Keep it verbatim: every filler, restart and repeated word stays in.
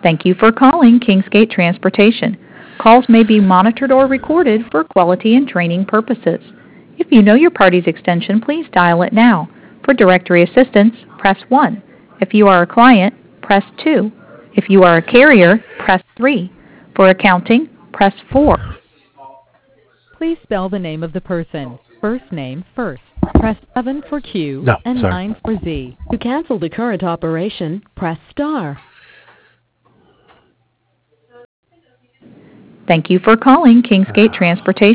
Thank you for calling Kingsgate Transportation. Calls may be monitored or recorded for quality and training purposes. If you know your party's extension, please dial it now. For directory assistance, press one. If you are a client, press two. If you are a carrier, press three. For accounting, press four. Please spell the name of the person. First name first. Press seven for Q No, and sorry. nine for Z. To cancel the current operation, press star. Thank you for calling Kingsgate Transportation.